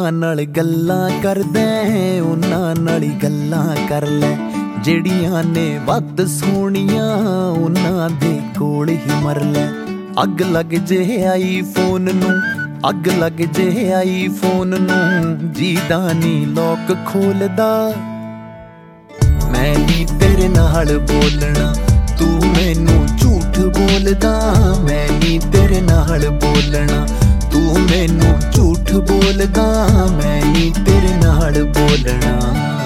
ਜਿਨ੍ਹਾਂ ਨਾਲ ਗੱਲਾਂ ਕਰਦਾ ਉਹਨਾਂ ਨਾਲ ਹੀ ਗੱਲਾਂ ਕਰ ਲੈ। ਜਿਹੜੀਆਂ ਨੇ ਵੱਧ ਸੋਹਣੀਆਂ ਉਹਨਾਂ ਦੇ ਕੋਲ ਹੀ ਮਰ ਲੈ। ਅੱਗ ਲੱਗ ਜੇ ਆਈਫੋਨ ਨੂੰ, ਅੱਗ ਲੱਗ ਜੇ ਆਈਫੋਨ ਨੂੰ, ਜੀਦਾ ਨੀ ਲੋਕ ਖੋਲਦਾ। ਮੈਂ ਨੀ ਤੇਰੇ ਨਾਲ ਬੋਲਣਾ, ਤੂੰ ਮੈਨੂੰ ਝੂਠ ਬੋਲਦਾ। ਮੈਂ ਨੀ ਤੇਰੇ ਨਾਲ ਬੋਲਣਾ, ਤੂੰ ਮੈਨੂੰ ਝੂਠ ਬੋਲਦਾ। ਮੈਂ ਨੀ ਤੇਰੇ ਨਾਲ ਬੋਲਣਾ।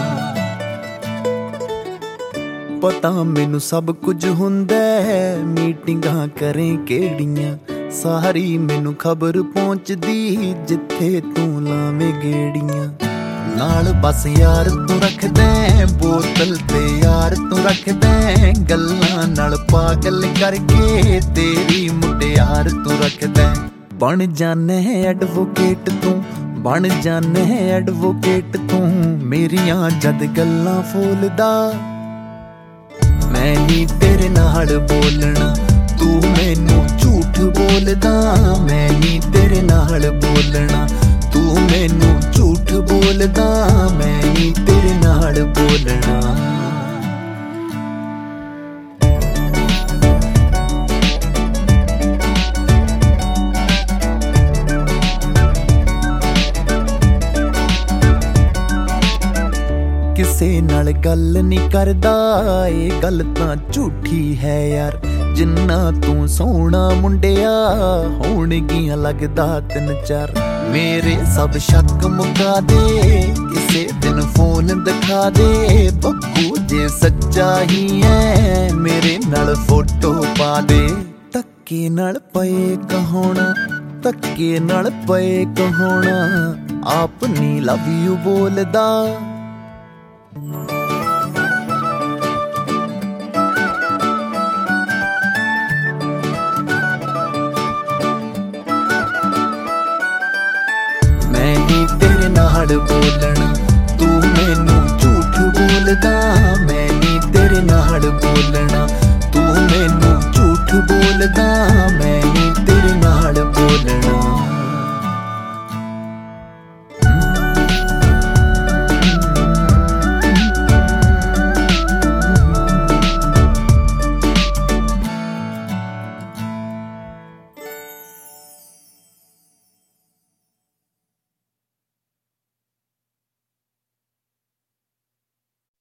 ਪਤਾ ਮੈਨੂੰ ਸਭ ਕੁਝ ਹੁੰਦਾ ਹੈ, ਮੀਟਿੰਗਾਂ ਕਰੇ ਕਿਹੜੀਆਂ, ਸਾਰੀ ਮੈਨੂੰ ਖਬਰ ਪਹੁੰਚਦੀ ਜਿੱਥੇ ਤੂੰ ਲਾਵੇਂ ਗੇੜੀਆਂ। ਨਾਲ ਬਸ ਯਾਰ ਤੂੰ ਰੱਖਦਾ, ਬੋਤਲ ਤੇ ਯਾਰ ਤੂੰ ਰੱਖਦਾ, ਗੱਲਾਂ ਨਾਲ ਪਾਗਲ ਕਰਕੇ ਤੇਰੀ ਮੁਟਿਆਰ ਤੂੰ ਰੱਖਦਾ। ਬਣ ਜਾਨੇ ਐਡਵੋਕੇਟ ਤੂੰ, ਬਣ ਜਾਨੇ ਐਡਵੋਕੇਟ ਤੂੰ, ਮੇਰੀਆਂ ਜਦ ਗੱਲਾਂ ਫੋਲਦਾ। ਮੈਂ ਨੀ ਤੇਰੇ ਨਾਲ ਬੋਲਣਾ, ਤੂੰ ਮੈਨੂੰ ਝੂਠ ਬੋਲਦਾ। ਮੈਂ ਨੀ ਤੇਰੇ ਨਾਲ ਬੋਲਣਾ, ਤੂੰ ਮੈਨੂੰ ਝੂਠ ਬੋਲਦਾ। ਮੈਂ ਨੀ ਤੇਰੇ ਨਾਲ ਬੋਲਣਾ। ਕਿਸੇ ਨਾਲ ਗੱਲ ਨੀ ਕਰਦਾ, ਇਹ ਗੱਲ ਤਾਂ ਝੂਠੀ ਹੈ ਯਾਰ। ਜਿੰਨਾ ਤੂੰ ਸੋਹਣਾ ਮੁੰਡਿਆ ਹੋਣਗੀਆਂ ਲੱਗਦਾ 3-4। ਮੇਰੇ ਸਭ ਸ਼ੱਕ ਮੁਕਾ ਦੇ, ਕਿਸੇ ਦਿਨ ਫੋਨ ਦਿਖਾ ਦੇ। ਬੱਬੂ ਜੇ ਸੱਚਾ ਹੀ ਹੈ ਮੇਰੇ ਨਾਲ ਫੋਟੋ ਪਾ ਦੇ। ਧੱਕੇ ਨਾਲ ਪਏ ਕਹਾਉਣਾ, ਧੱਕੇ ਨਾਲ ਪਏ ਕਹਾਉਣਾ, ਆਪ ਨੀ ਲਵ ਯੂ ਬੋਲਦਾ। ਮੈਂ ਨੀ ਤੇਰੇ ਨਾਲ ਬੋਲਣਾ, ਤੂੰ ਮੈਨੂੰ ਝੂਠ ਬੋਲਦਾ। ਮੈਂ ਨੀ ਤੇਰੇ ਨਾਲ ਬੋਲਣਾ, ਤੂੰ ਮੈਨੂੰ ਝੂਠ ਬੋਲਦਾ।